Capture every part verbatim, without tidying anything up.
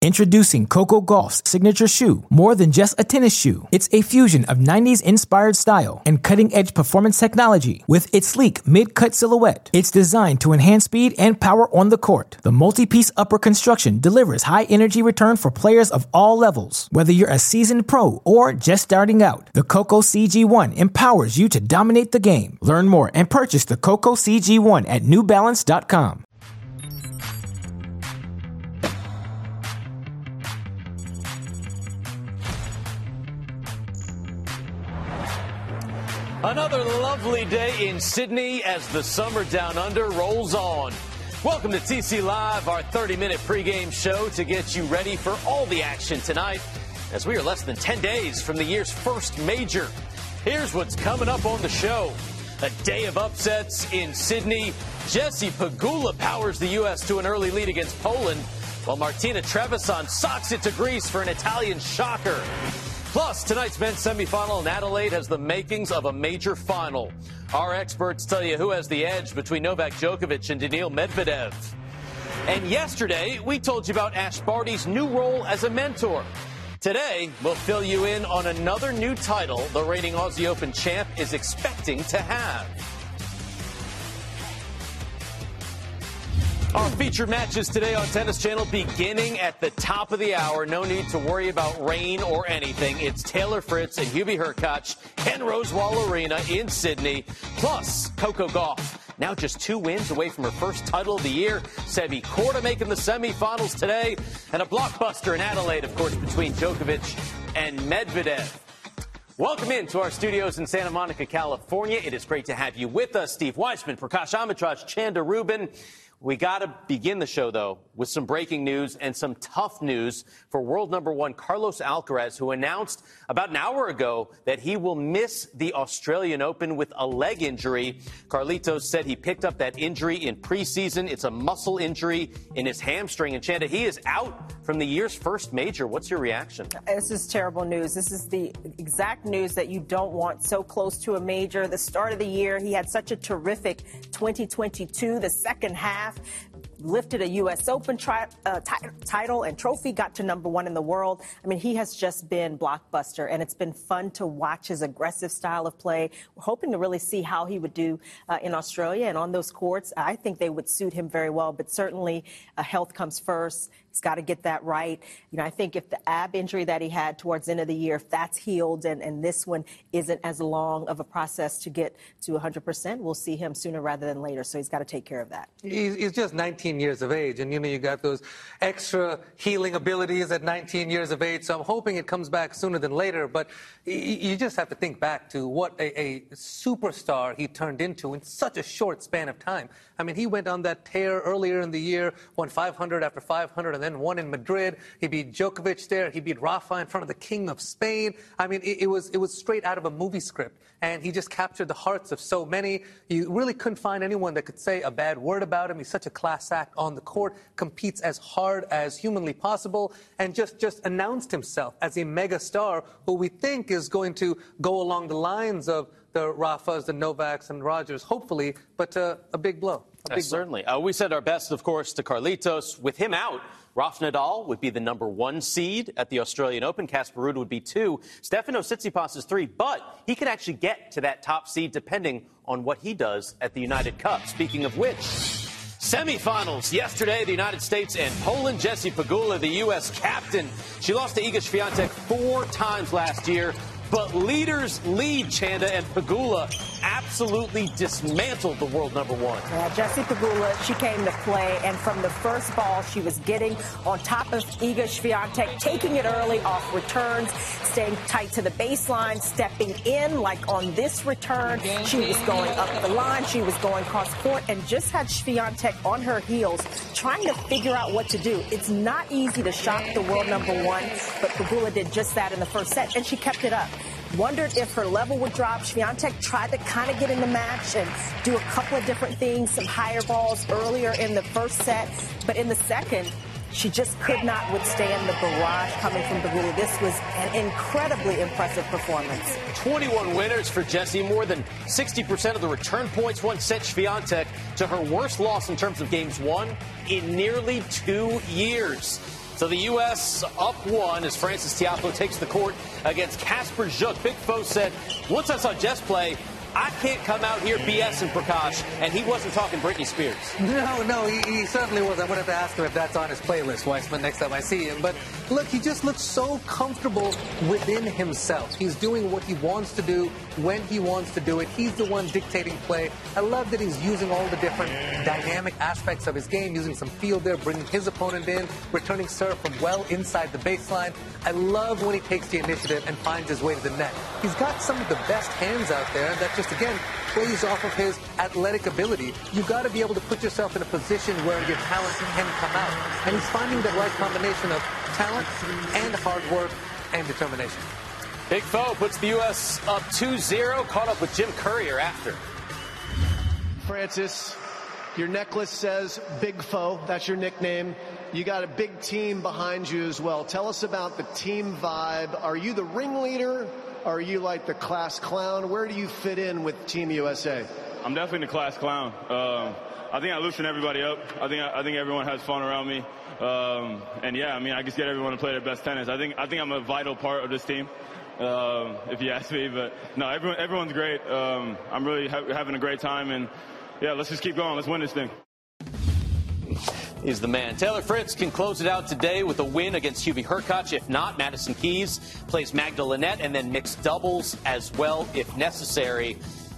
Introducing Coco Gauff's signature shoe, more than just a tennis shoe. It's a fusion of nineties-inspired style and cutting-edge performance technology with its sleek mid-cut silhouette. It's designed to enhance speed and power on the court. The multi-piece upper construction delivers high-energy return for players of all levels. Whether you're a seasoned pro or just starting out, the Coco C G one empowers you to dominate the game. Learn more and purchase the Coco C G one at new balance dot com. Another lovely day in Sydney as the summer down under rolls on. Welcome to T C Live, our thirty-minute pregame show to get you ready for all the action tonight, as we are less than ten days from the year's first major. Here's what's coming up on the show. A day of upsets in Sydney. Jessie Pegula powers the U S to an early lead against Poland, while Martina Trevisan socks it to Greece for an Italian shocker. Plus, tonight's men's semifinal in Adelaide has the makings of a major final. Our experts tell you who has the edge between Novak Djokovic and Daniil Medvedev. And yesterday, we told you about Ash Barty's new role as a mentor. Today, we'll fill you in on another new title the reigning Aussie Open champ is expecting to have. Our featured matches today on Tennis Channel beginning at the top of the hour. No need to worry about rain or anything. It's Taylor Fritz and Hubie Hurkacz and Rosewall Arena in Sydney. Plus, Coco Gauff, now just two wins away from her first title of the year. Sebi Korda making the semifinals today. And a blockbuster in Adelaide, of course, between Djokovic and Medvedev. Welcome into our studios in Santa Monica, California. It is great to have you with us. Steve Weissman, Prakash Amitraj, Chanda Rubin. We got to begin the show, though, with some breaking news and some tough news for world number one Carlos Alcaraz, who announced about an hour ago that he will miss the Australian Open with a leg injury. Carlitos said he picked up that injury in preseason. It's a muscle injury in his hamstring. And, Chanda, he is out from the year's first major. What's your reaction? This is terrible news. This is the exact news that you don't want so close to a major. The start of the year, he had such a terrific twenty twenty-two, the second half. Lifted a U S Open tri- uh, t- title and trophy, got to number one in the world. I mean, he has just been blockbuster, and it's been fun to watch his aggressive style of play. We're hoping to really see how he would do uh, in Australia and on those courts. I think they would suit him very well, but certainly uh, health comes first. He's got to get that right. You know, I think if the ab injury that he had towards the end of the year, if that's healed and, and this one isn't as long of a process to get to one hundred percent, we'll see him sooner rather than later. So he's got to take care of that. He's, he's just nineteen years of age. And, you know, you got those extra healing abilities at nineteen years of age. So I'm hoping it comes back sooner than later. But you just have to think back to what a, a superstar he turned into in such a short span of time. I mean, he went on that tear earlier in the year, won five hundred after five hundred, and then won in Madrid. He beat Djokovic there. He beat Rafa in front of the King of Spain. I mean, it, it was it was straight out of a movie script. And he just captured the hearts of so many. You really couldn't find anyone that could say a bad word about him. He's such a class act on the court, competes as hard as humanly possible, and just, just announced himself as a mega star who we think is going to go along the lines of the Rafas, the Novaks, and Rogers, hopefully, but uh, a big blow. A big uh, certainly. Uh, we said our best, of course, to Carlitos. With him out, Rafa Nadal would be the number one seed at the Australian Open. Casper Ruud would be two. Stefanos Tsitsipas is three, but he could actually get to that top seed depending on what he does at the United Cup. Speaking of which, semifinals yesterday, the United States and Poland. Jessie Pegula, the U S captain. She lost to Iga Swiatek four times last year. But leaders lead, Chanda, and Pegula absolutely dismantled the world number one. Yeah, Jessie Pegula, she came to play, and from the first ball, she was getting on top of Iga Swiatek, taking it early off returns, staying tight to the baseline, stepping in, like on this return. She was going up the line, she was going cross court, and just had Swiatek on her heels, trying to figure out what to do. It's not easy to shock the world number one, but Pegula did just that in the first set, and she kept it up. Wondered if her level would drop. Swiatek tried to kind of get in the match and do a couple of different things, some higher balls earlier in the first set. But in the second, she just could not withstand the barrage coming from Pegula. This was an incredibly impressive performance. twenty-one winners for Jessie. More than sixty percent of the return points won set Swiatek to her worst loss in terms of games won in nearly two years. So the U S up one as Frances Tiafoe takes the court against Casper Zuk. Big Foe said, once I saw Jess play, I can't come out here BSing Prakash, and he wasn't talking Britney Spears. No, no, he, he certainly was. I'm going to have to ask him if that's on his playlist, Weissman, next time I see him. But look, he just looks so comfortable within himself. He's doing what he wants to do when he wants to do it. He's the one dictating play. I love that he's using all the different dynamic aspects of his game, using some field there, bringing his opponent in, returning serve from well inside the baseline. I love when he takes the initiative and finds his way to the net. He's got some of the best hands out there that just, again, plays off of his athletic ability. You've got to be able to put yourself in a position where your talent can come out. And he's finding the right combination of talent and hard work and determination. Big Foe puts the U S up two zero, caught up with Jim Courier after. Frances, your necklace says Big Foe. That's your nickname. You got a big team behind you as well. Tell us about the team vibe. Are you the ringleader? Are you like the class clown? Where do you fit in with Team U S A? I'm definitely the class clown. Um, I think I loosen everybody up. I think I, I think everyone has fun around me. Um, and yeah, I mean, I just get everyone to play their best tennis. I think I think I'm a vital part of this team, um, if you ask me. But no, everyone everyone's great. Um, I'm really ha- having a great time, and yeah, let's just keep going. Let's win this thing. He's the man. Taylor Fritz can close it out today with a win against Hubie Hurkacz. If not, Madison Keys plays Magda Linette and then mixed doubles as well if necessary.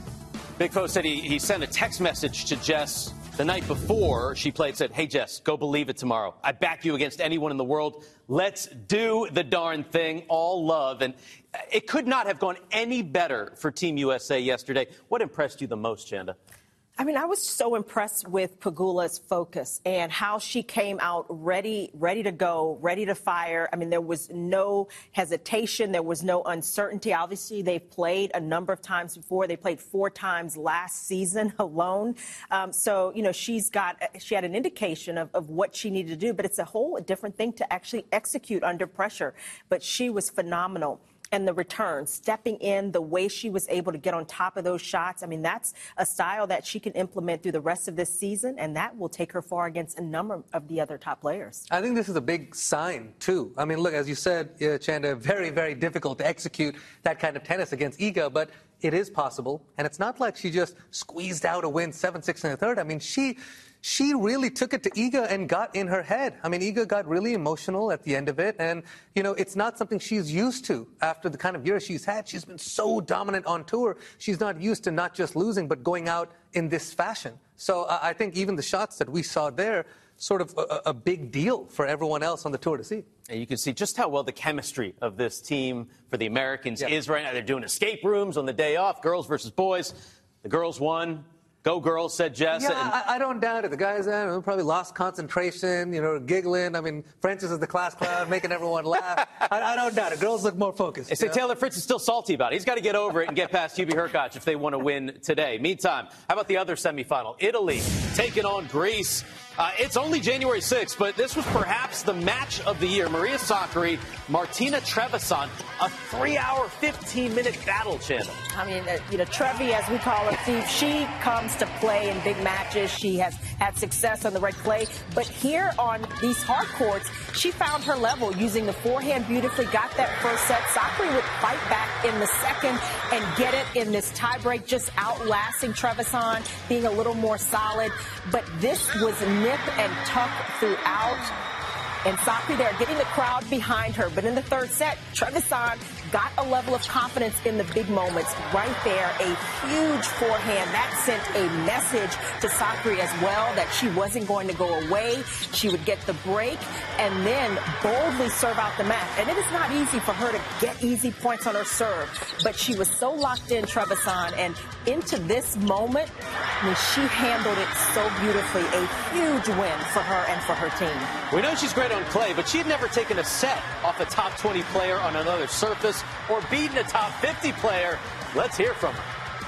Big Foe said he, he sent a text message to Jess the night before she played, said, hey, Jess, go believe it tomorrow. I back you against anyone in the world. Let's do the darn thing. All love. And it could not have gone any better for Team U S A yesterday. What impressed you the most, Chanda? I mean, I was so impressed with Pegula's focus and how she came out ready, ready to go, ready to fire. I mean, there was no hesitation. There was no uncertainty. Obviously, they've played a number of times before. They played four times last season alone. Um, so, you know, she's got, she had an indication of, of what she needed to do, but it's a whole different thing to actually execute under pressure. But she was phenomenal. And the return, stepping in, the way she was able to get on top of those shots. I mean, that's a style that she can implement through the rest of this season, and that will take her far against a number of the other top players. I think this is a big sign, too. I mean, look, as you said, uh, Chanda, very, very difficult to execute that kind of tennis against Iga, but it is possible. And it's not like she just squeezed out a win seven six in the third. I mean, she... She really took it to Iga and got in her head. I mean, Iga got really emotional at the end of it. And, you know, it's not something she's used to after the kind of year she's had. She's been so dominant on tour. She's not used to not just losing, but going out in this fashion. So uh, I think even the shots that we saw there, sort of a, a big deal for everyone else on the tour to see. And you can see just how well the chemistry of this team for the Americans yeah. is right now. They're doing escape rooms on the day off, girls versus boys. The girls won. Go girls, said Jess. Yeah, and I, I don't doubt it. The guys I don't know, probably lost concentration, you know, giggling. I mean, Frances is the class clown, making everyone laugh. I, I don't doubt it. Girls look more focused. They say know? Taylor Fritz is still salty about it. He's got to get over it and get past Hubie Hurkacz if they want to win today. Meantime, how about the other semifinal? Italy taking on Greece. Uh, it's only January sixth, but this was perhaps the match of the year. Maria Sakkari, Martina Trevisan, a three-hour, fifteen-minute battle, Chanda. I mean, uh, you know, Trevi, as we call her, Steve, she comes to play in big matches. She has had success on the red clay. But here on these hard courts, she found her level using the forehand beautifully, got that first set. Sakkari would fight back in the second and get it in this tiebreak, just outlasting Trevisan, being a little more solid. But this was nip and tuck throughout. And Sakkari there getting the crowd behind her. But in the third set, Trevisan got a level of confidence in the big moments. Right there, a huge forehand. That sent a message to Sakkari as well that she wasn't going to go away. She would get the break and then boldly serve out the match. And it is not easy for her to get easy points on her serve. But she was so locked in, Trevisan, and into this moment, I mean, she handled it so beautifully. A huge win for her and for her team. We know she's great on clay, but she had never taken a set off a top twenty player on another surface or beaten a top fifty player. Let's hear from her.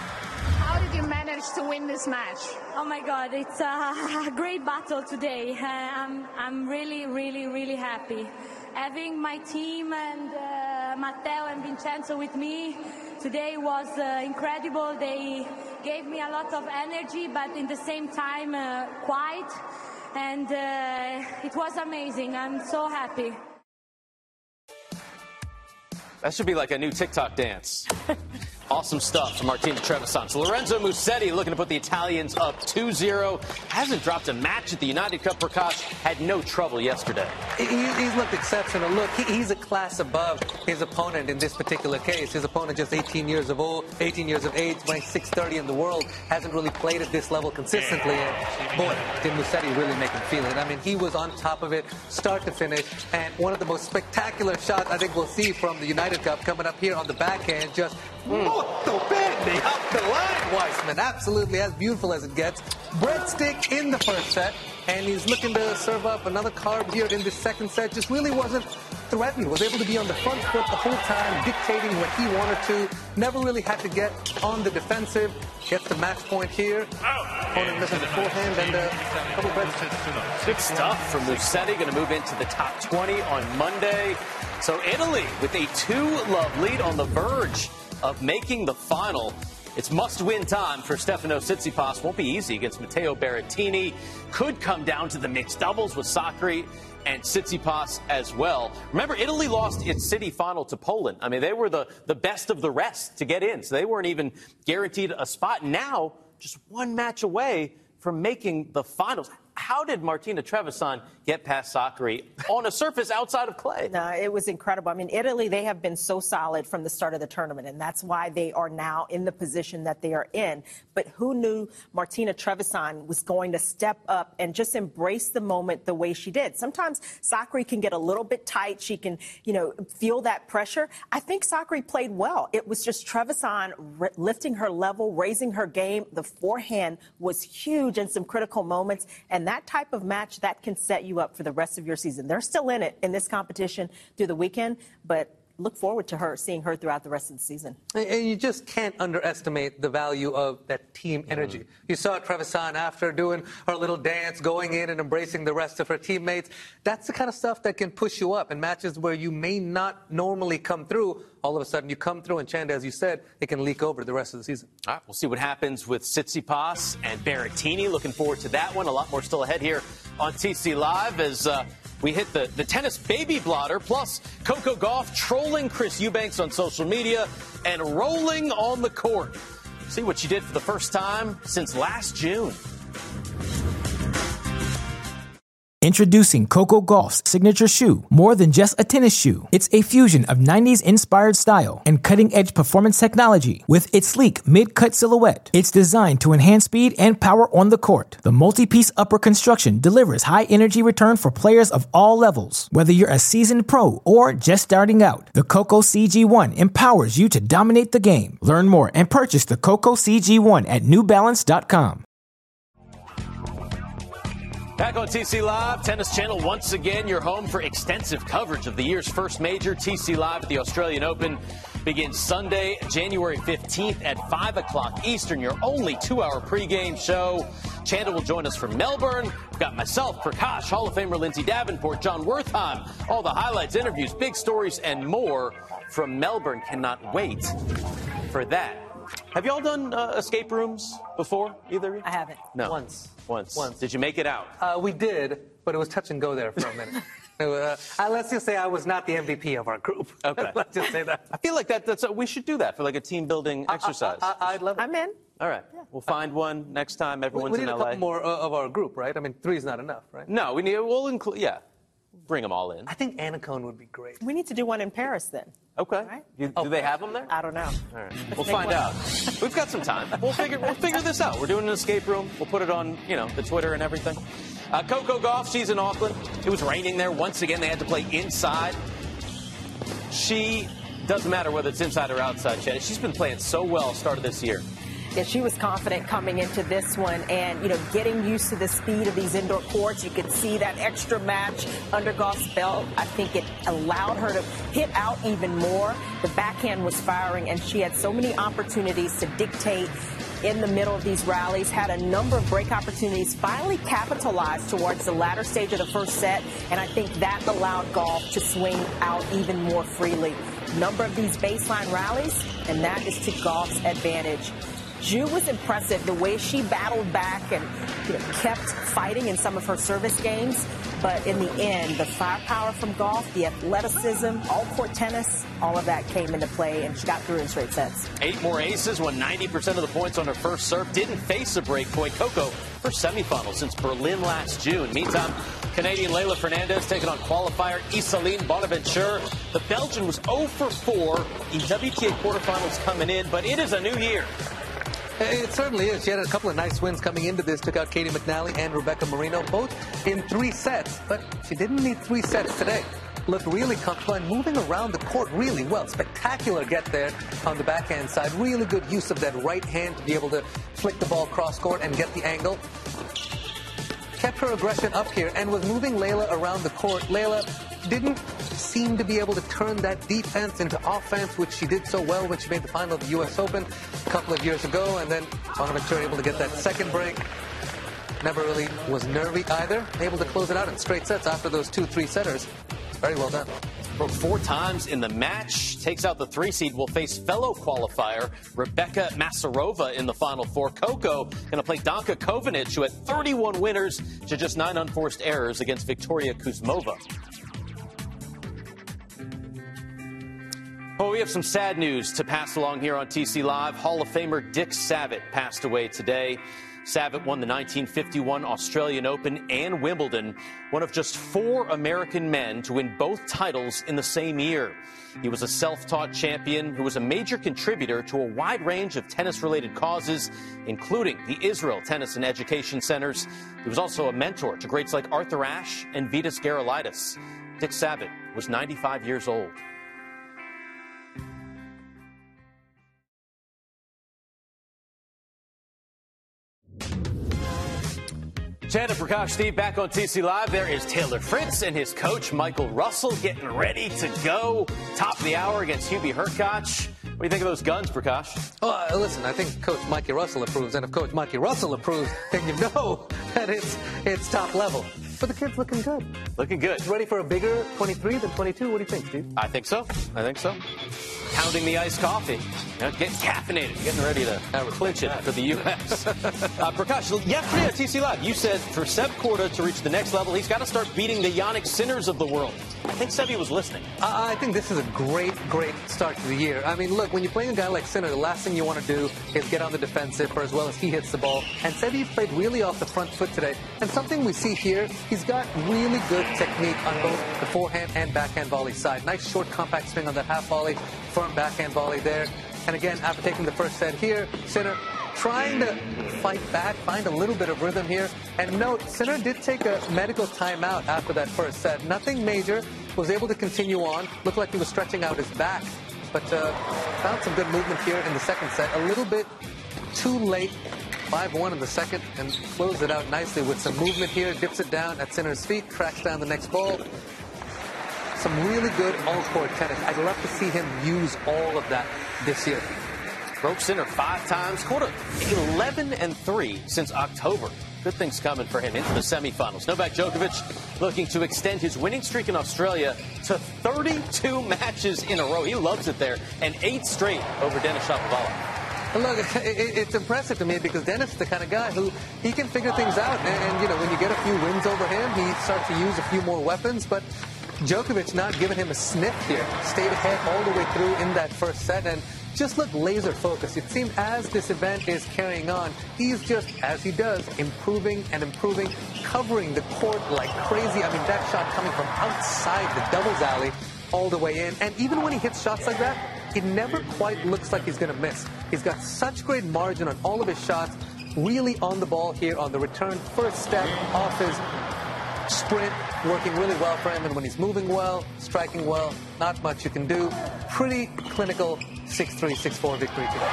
How did you manage to win this match? Oh my God, it's a great battle today. Uh, I'm, I'm really, really, really happy. Having my team and uh, Matteo and Vincenzo with me today was uh, incredible. They gave me a lot of energy, but in the same time, uh, quiet. and uh, it was amazing. I'm so happy. That should be like a new TikTok dance. Awesome stuff from Martina Trevisan. So Lorenzo Musetti looking to put the Italians up two zero. Hasn't dropped a match at the United Cup. Prakash had no trouble yesterday. He, he's looked exceptional. Look, he, he's a class above his opponent in this particular case. His opponent just eighteen years of old, eighteen years of age, ranked six thirty in the world, hasn't really played at this level consistently. And boy, did Musetti really make him feel it. I mean, he was on top of it, start to finish. And one of the most spectacular shots I think we'll see from the United Cup coming up here on the backhand. Just mm. Molto bene up the line, Weissman. Absolutely as beautiful as it gets. Breadstick in the first set, and he's looking to serve up another carb here in the second set. Just really wasn't threatened. Was able to be on the front foot the whole time, dictating what he wanted to. Never really had to get on the defensive. Gets the match point here. Opponent missing the forehand and a couple breadsticks. Good stuff from Musetti. Going to move into the top twenty on Monday. So Italy with a two-love lead on the verge of making the final. It's must-win time for Stefano Tsitsipas. Won't be easy against Matteo Berrettini. Could come down to the mixed doubles with Sakkari and Tsitsipas as well. Remember, Italy lost its city final to Poland. I mean, they were the, the best of the rest to get in, so they weren't even guaranteed a spot. Now, just one match away from making the finals. How did Martina Trevisan get past Sakkari on a surface outside of clay? No, it was incredible. I mean, Italy, they have been so solid from the start of the tournament, and that's why they are now in the position that they are in. But who knew Martina Trevisan was going to step up and just embrace the moment the way she did? Sometimes Sakkari can get a little bit tight. She can, you know, feel that pressure. I think Sakkari played well. It was just Trevisan r- lifting her level, raising her game. The forehand was huge in some critical moments, and that type of match, that can set you up for the rest of your season. They're still in it in this competition through the weekend, but look forward to her, seeing her throughout the rest of the season. And you just can't underestimate the value of that team energy. Mm. You saw Trevisan after doing her little dance, going in and embracing the rest of her teammates. That's the kind of stuff that can push you up in matches where you may not normally come through. All of a sudden you come through, and Chanda, as you said, it can leak over the rest of the season. All right, we'll see what happens with Tsitsipas and Berrettini. Looking forward to that one. A lot more still ahead here on T C Live as uh, we hit the, the tennis baby blotter, plus Coco Gauff trolling Chris Eubanks on social media and rolling on the court. See what she did for the first time since last June. Introducing Coco Gauff's signature shoe. More than just a tennis shoe, it's a fusion of nineties-inspired style and cutting-edge performance technology. With its sleek mid-cut silhouette, it's designed to enhance speed and power on the court. The multi-piece upper construction delivers high-energy return for players of all levels. Whether you're a seasoned pro or just starting out, the Coco C G one empowers you to dominate the game. Learn more and purchase the Coco C G one at new balance dot com. Back on T C Live, Tennis Channel, once again, your home for extensive coverage of the year's first major. T C Live at the Australian Open begins Sunday, January fifteenth at five o'clock Eastern, your only two-hour pregame show. Chanda will join us from Melbourne. We've got myself, Prakash, Hall of Famer Lindsay Davenport, John Wertheim, all the highlights, interviews, big stories, and more from Melbourne. Cannot wait for that. Have you all done uh, escape rooms before, either of you? I haven't. No. Once. Once. Once. Did you make it out? Uh, we did, but it was touch and go there for a minute. uh, let's just say I was not the M V P of our group. Okay. Let's just say that. I feel like that. That's a, we should do that for like a team building exercise. I, I, I'd love it. I'm in. All right. Yeah. We'll find one next time everyone's we, we need in a L A. couple more uh, of our group, right? I mean, three's not enough, right? No, we need. We'll include. Yeah. Bring them all in. I think Anacone would be great. We need to do one in Paris then. Okay. Right? You, oh, do they have them there? I don't know. All right. We'll find out. We've got some time. We'll figure we'll figure this out. We're doing an escape room. We'll put it on, you know, the Twitter and everything. Uh, Coco Gauff, she's in Auckland. It was raining there. Once again, they had to play inside. She doesn't matter whether it's inside or outside, Chad. She's been playing so well start of this year. Yeah, she was confident coming into this one, and, you know, getting used to the speed of these indoor courts. You could see that extra match under Gauff's belt. I think it allowed her to hit out even more. The backhand was firing, and she had so many opportunities to dictate in the middle of these rallies, had a number of break opportunities, finally capitalized towards the latter stage of the first set, and I think that allowed Gauff to swing out even more freely. Number of these baseline rallies, and that is to Gauff's advantage. Zhu was impressive the way she battled back and you know, kept fighting in some of her service games. But in the end, the firepower from Gauff, the athleticism, all-court tennis, all of that came into play, and she got through in straight sets. Eight more aces, won ninety percent of the points on her first serve. Didn't face a break point. Coco, her semifinal since Berlin last June. Meantime, Canadian Leylah Fernandez taking on qualifier Isaline Bonaventure. The Belgian was zero for four in W T A quarterfinals coming in, but it is a new year. It certainly is. She had a couple of nice wins coming into this. Took out Katie McNally and Rebecca Marino, both in three sets. But she didn't need three sets today. Looked really comfortable and moving around the court really well. Spectacular get there on the backhand side. Really good use of that right hand to be able to flick the ball cross court and get the angle. Kept her aggression up here and was moving Leylah around the court. Leylah didn't seem to be able to turn that defense into offense, which she did so well when she made the final of the U S Open a couple of years ago. And then Bonaventure able to get that second break. Never really was nervy either. Able to close it out in straight sets after those two three-setters. Very well done. Broke four times in the match. Takes out the three seed. Will face fellow qualifier Rebecca Masarova in the final four. Coco going to play Danka Kovanic, who had thirty-one winners to just nine unforced errors against Victoria Kuzmova. Well, we have some sad news to pass along here on T C Live. Hall of Famer Dick Savitt passed away today. Savitt won the nineteen fifty-one Australian Open and Wimbledon, one of just four American men to win both titles in the same year. He was a self-taught champion who was a major contributor to a wide range of tennis-related causes, including the Israel Tennis and Education Centers. He was also a mentor to greats like Arthur Ashe and Vitas Gerulaitis. Dick Savitt was ninety-five years old. Chad and Prakash, Steve, back on T C Live. There is Taylor Fritz and his coach, Michael Russell, getting ready to go. Top of the hour against Hubie Hurkacz. What do you think of those guns, Prakash? Oh, uh, listen, I think Coach Mikey Russell approves, and if Coach Mikey Russell approves, then you know that it's it's top level. But the kid's looking good. Looking good. Ready for a bigger twenty-three than twenty-two? What do you think, Steve? I think so. I think so. Pounding the iced coffee. You know, getting caffeinated. Getting ready to clinch it for the U S uh, Prakash, yesterday on T C Live, you said for Seb Korda to reach the next level, he's got to start beating the Jannik Sinners of the world. I think Sebi was listening. Uh, I think this is a great, great start to the year. I mean, look, when you're playing a guy like Sinner, the last thing you want to do is get on the defensive for as well as he hits the ball. And Sebi played really off the front foot today. And something we see here, he's got really good technique on both the forehand and backhand volley side. Nice short compact swing on that half volley, firm backhand volley there. And again, after taking the first set here, Sinner trying to fight back, find a little bit of rhythm here. And note, Sinner did take a medical timeout after that first set. Nothing major, was able to continue on. Looked like he was stretching out his back, but uh, found some good movement here in the second set. A little bit too late, five one in the second, and closed it out nicely with some movement here. Dips it down at Sinner's feet, tracks down the next ball. Some really good all-court tennis. I'd love to see him use all of that this year. Broke Sinner five times, quarter eleven and three since October. Good things coming for him into the semifinals. Novak Djokovic looking to extend his winning streak in Australia to thirty-two matches in a row. He loves it there, and eight straight over Denis Shapovalov. Look, it, it's impressive to me because Denis is the kind of guy who he can figure things out. And, and, you know, when you get a few wins over him, he starts to use a few more weapons. But Djokovic not giving him a sniff here. Stayed ahead all the way through in that first set and just looked laser focused. It seemed as this event is carrying on, he's just, as he does, improving and improving, covering the court like crazy. I mean, that shot coming from outside the doubles alley all the way in. And even when he hits shots like that, it never quite looks like he's going to miss. He's got such great margin on all of his shots, really on the ball here on the return. First step off his sprint, working really well for him. And when he's moving well, striking well, not much you can do. Pretty clinical six three, six four victory today.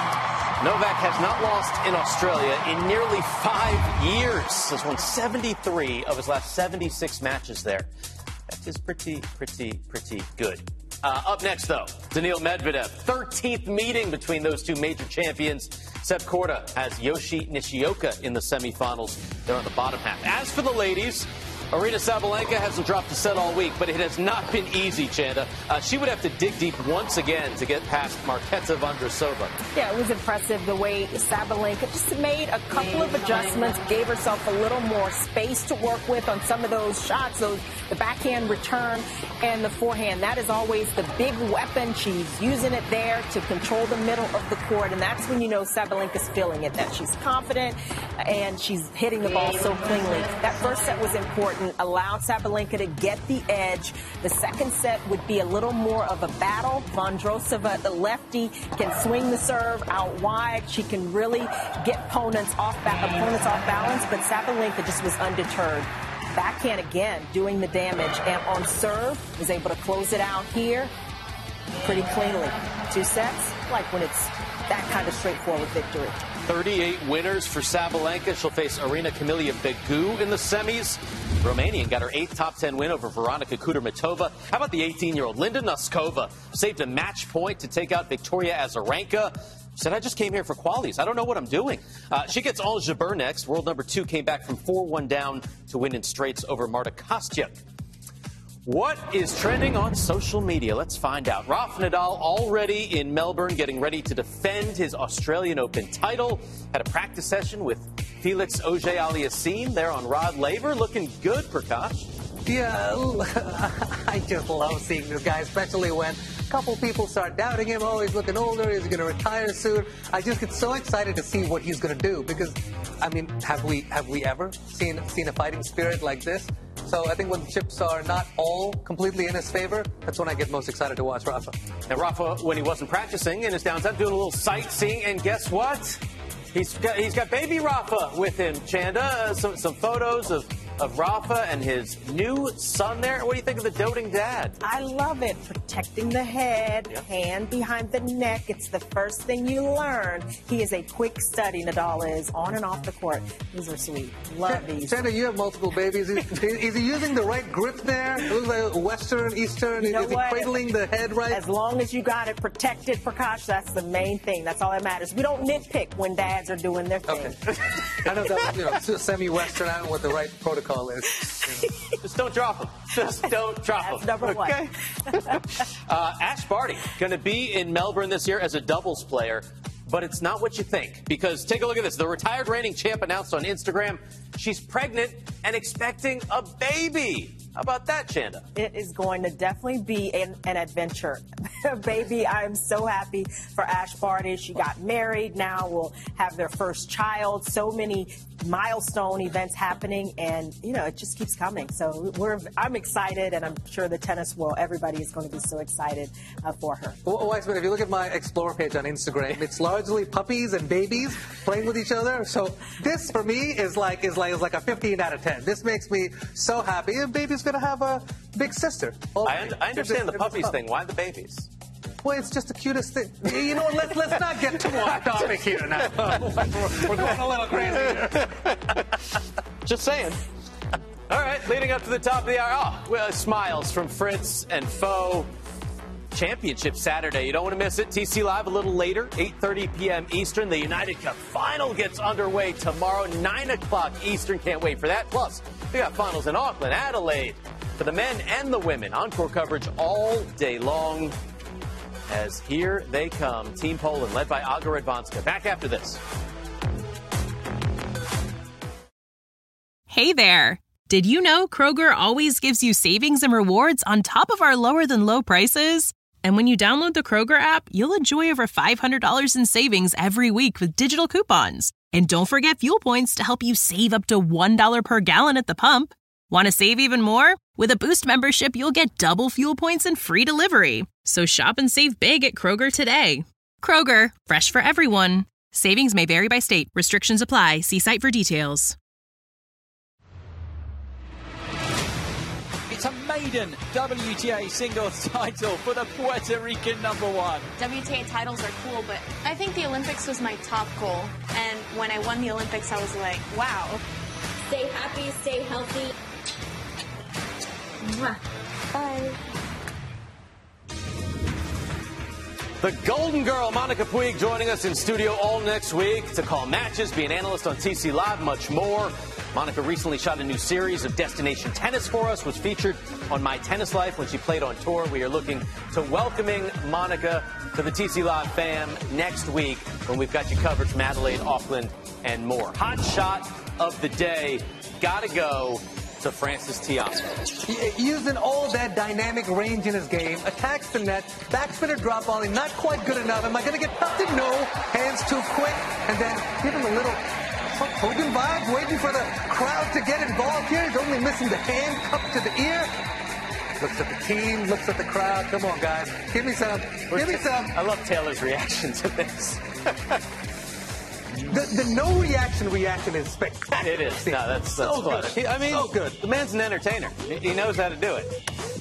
Novak has not lost in Australia in nearly five years. He's won seventy-three of his last seventy-six matches there. That is pretty, pretty, pretty good. Uh, up next, though, Daniil Medvedev. thirteenth meeting between those two major champions. Seb Korda has Yoshi Nishioka in the semifinals. They're on the bottom half. As for the ladies, Aryna Sabalenka hasn't dropped a set all week, but it has not been easy, Chanda. Uh, she would have to dig deep once again to get past Marketa Vondrousova. Yeah, it was impressive the way Sabalenka just made a couple of adjustments, gave herself a little more space to work with on some of those shots, those the backhand return and the forehand. That is always the big weapon. She's using it there to control the middle of the court, and that's when you know Sabalenka's feeling it, that she's confident and she's hitting the ball so cleanly. That first set was important, allowed Sabalenka to get the edge. The second set would be a little more of a battle. Vondrousova, the lefty, can swing the serve out wide. She can really get opponents off, ba- opponents off balance, but Sabalenka just was undeterred. Backhand again, doing the damage, and on serve, was able to close it out here pretty cleanly. Two sets, like when it's that kind of straightforward victory. thirty-eight winners for Sabalenka. She'll face Arina Camelia Begu in the semis. Romanian got her eighth top ten win over Veronika Kudermetova. How about the eighteen-year-old Linda Noskova? Saved a match point to take out Victoria Azarenka. Said, I just came here for qualies. I don't know what I'm doing. Uh, she gets Ons Jabeur next. World number two came back from four one down to win in straights over Marta Kostyuk. What is trending on social media? Let's find out. Rafa Nadal already in Melbourne, getting ready to defend his Australian Open title. Had a practice session with Felix Auger-Aliassime there on Rod Laver. Looking good, Prakash. Yeah, I just love seeing this guy, especially when a couple people start doubting him. Oh, he's looking older. Is he going to retire soon? I just get so excited to see what he's going to do because, I mean, have we have we ever seen seen a fighting spirit like this? So I think when the chips are not all completely in his favor, that's when I get most excited to watch Rafa. And Rafa, when he wasn't practicing in his downtime, doing a little sightseeing, and guess what? He's got he's got baby Rafa with him, Chanda. Uh, some some photos of. of Rafa and his new son there. What do you think of the doting dad? I love it. Protecting the head, yeah. Hand behind the neck. It's the first thing you learn. He is a quick study, Nadal is, on and off the court. These are sweet. Love Ch- these. Chanda, you have multiple babies. Is, is he using the right grip there? It looks like Western, Eastern. You know is he what? cradling the head right? As long as you got it protected, Prakash, that's the main thing. That's all that matters. We don't nitpick when dads are doing their thing. Okay. I know that, you know, semi-Western. I don't know what the right protocol is. Just don't drop them. Just don't drop That's them. number okay? one. uh, Ash Barty going to be in Melbourne this year as a doubles player, but it's not what you think. Because take a look at this. The retired reigning champ announced on Instagram she's pregnant and expecting a baby. How about that, Chanda? It is going to definitely be an, an adventure. Baby, I am so happy for Ash Barty. She got married. Now will have their first child. So many milestone events happening, and you know it just keeps coming. So we're I'm excited, and I'm sure the tennis world, everybody is going to be so excited uh, for her. Well, Weissman, if you look at my Explore page on Instagram, it's largely puppies and babies playing with each other. So this for me is like is like is like a fifteen out of ten. This makes me so happy. And baby's going to have a big sister. Oh, I, un- I understand the puppies thing. Why the babies? Well, it's just the cutest thing. You know what? Let's, let's not get too off topic here now. we're, we're going a little crazy here. Just saying. All right, leading up to the top of the hour. Oh, well, smiles from Fritz and Foe. Championship Saturday. You don't want to miss it. T C Live a little later, eight thirty p.m. Eastern. The United Cup final gets underway tomorrow, nine o'clock Eastern. Can't wait for that. Plus, we got finals in Auckland, Adelaide, for the men and the women. Encore coverage all day long. As here they come, Team Poland, led by Aga Radwanska. Back after this. Hey there. Did you know Kroger always gives you savings and rewards on top of our lower-than-low prices? And when you download the Kroger app, you'll enjoy over five hundred dollars in savings every week with digital coupons. And don't forget fuel points to help you save up to one dollar per gallon at the pump. Want to save even more? With a Boost membership, you'll get double fuel points and free delivery. So shop and save big at Kroger today. Kroger, fresh for everyone. Savings may vary by state. Restrictions apply. See site for details. It's a maiden W T A singles title for the Puerto Rican number one. W T A titles are cool, but I think the Olympics was my top goal. And when I won the Olympics, I was like, wow. Stay happy, stay healthy. Mwah. Bye. The Golden Girl, Monica Puig, joining us in studio all next week to call matches, be an analyst on T C Live, much more. Monica recently shot a new series of Destination Tennis for us, was featured on My Tennis Life when she played on tour. We are looking to welcoming Monica to the T C Live fam next week when we've got you covered from Adelaide, Auckland, and more. Hot shot of the day. Gotta go to Francis Tiafoe. Using all that dynamic range in his game, attacks the net, backspinner drop volley, not quite good enough. Am I going to get pumped? No, hands too quick, and then give him a little Hogan vibe, waiting for the crowd to get involved here. He's only missing the hand, cup to the ear. Looks at the team, looks at the crowd. Come on, guys, give me some, give me some. I love Taylor's reaction to this. The, the no reaction reaction is spectacular. It is. No, that's, that's so good. good. I mean, so good. The man's an entertainer. He knows how to do it.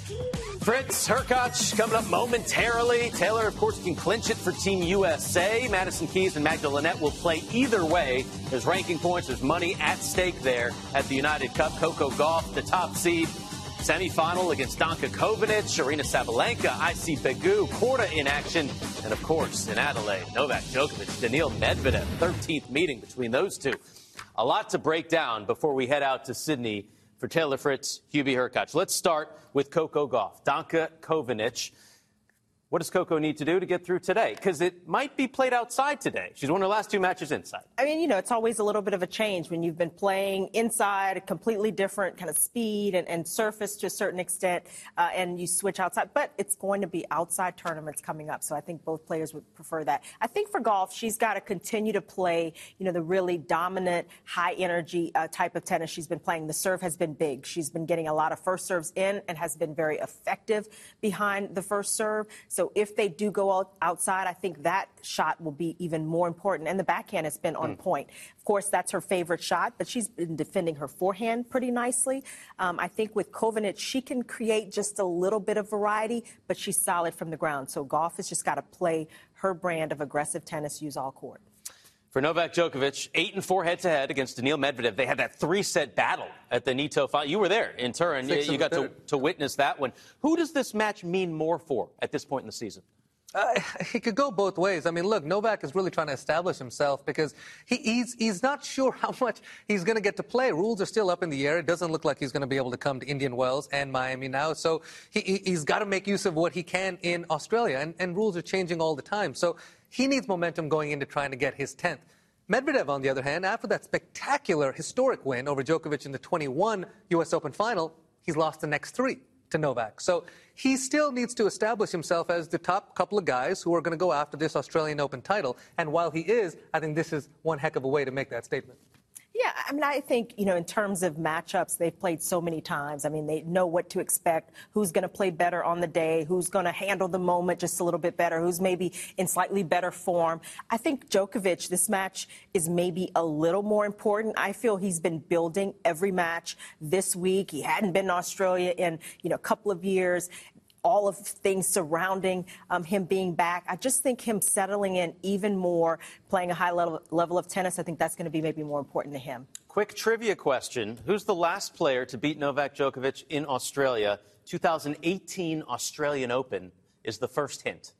Fritz Hurkacz coming up momentarily. Taylor, of course, can clinch it for Team U S A. Madison Keys and Magda Linette will play either way. There's ranking points. There's money at stake there at the United Cup. Coco Gauff, the top seed. Semifinal against Danka Kovinic, Aryna Sabalenka, I C Begu, Korda in action, and of course in Adelaide, Novak Djokovic, Daniil Medvedev, thirteenth meeting between those two. A lot to break down before we head out to Sydney for Taylor Fritz, Hubie Hurkacz. Let's start with Coco Gauff, Danka Kovinic. What does Coco need to do to get through today? Because it might be played outside today. She's won her last two matches inside. I mean, you know, it's always a little bit of a change when you've been playing inside, a completely different kind of speed and, and surface to a certain extent, uh, and you switch outside. But it's going to be outside tournaments coming up, so I think both players would prefer that. I think for Gauff, she's got to continue to play, you know, the really dominant, high-energy uh, type of tennis she's been playing. The serve has been big. She's been getting a lot of first serves in and has been very effective behind the first serve. So So if they do go out outside, I think that shot will be even more important. And the backhand has been on mm. point. Of course, that's her favorite shot, but she's been defending her forehand pretty nicely. Um, I think with Kovinic, she can create just a little bit of variety, but she's solid from the ground. So Gauff has just got to play her brand of aggressive tennis, use all court. For Novak Djokovic, eight and four head-to-head against Daniil Medvedev. They had that three-set battle at the Nitto final. You were there in Turin. You, you got to, to witness that one. Who does this match mean more for at this point in the season? Uh, he could go both ways. I mean, look, Novak is really trying to establish himself because he, he's he's not sure how much he's going to get to play. Rules are still up in the air. It doesn't look like he's going to be able to come to Indian Wells and Miami now. So he, he's got to make use of what he can in Australia. And, and rules are changing all the time. So he needs momentum going into trying to get his tenth. Medvedev, on the other hand, after that spectacular, historic win over Djokovic in the twenty-one U S Open final, he's lost the next three to Novak. So he still needs to establish himself as the top couple of guys who are going to go after this Australian Open title. And while he is, I think this is one heck of a way to make that statement. Yeah, I mean, I think, you know, in terms of matchups, they've played so many times. I mean, they know what to expect, who's going to play better on the day, who's going to handle the moment just a little bit better, who's maybe in slightly better form. I think Djokovic, this match is maybe a little more important. I feel he's been building every match this week. He hadn't been in Australia in, you know, a couple of years. All of things surrounding um, him being back. I just think him settling in even more, playing a high level, level of tennis, I think that's going to be maybe more important to him. Quick trivia question. Who's the last player to beat Novak Djokovic in Australia? two thousand eighteen Australian Open is the first hint.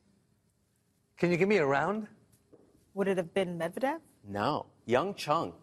Can you give me a round? Would it have been Medvedev? No. Young Chung.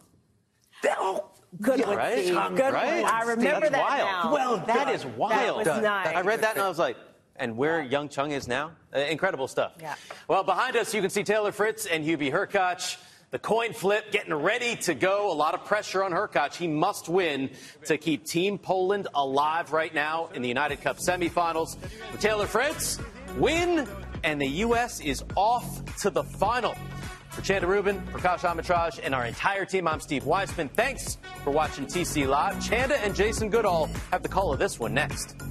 Oh, good one, right? Steve. Good right? one. I remember That's that wild. now. Well, that is wild. That was nice. I read that and I was like, and where Young Chung is now? Uh, incredible stuff. Yeah. Well, behind us, you can see Taylor Fritz and Hubie Hurkacz. The coin flip getting ready to go. A lot of pressure on Hurkacz. He must win to keep Team Poland alive right now in the United Cup semifinals. For Taylor Fritz, win, and the U S is off to the final. For Chanda Rubin, Prakash Amitraj, and our entire team, I'm Steve Weissman. Thanks for watching T C Live. Chanda and Jason Goodall have the call of this one next.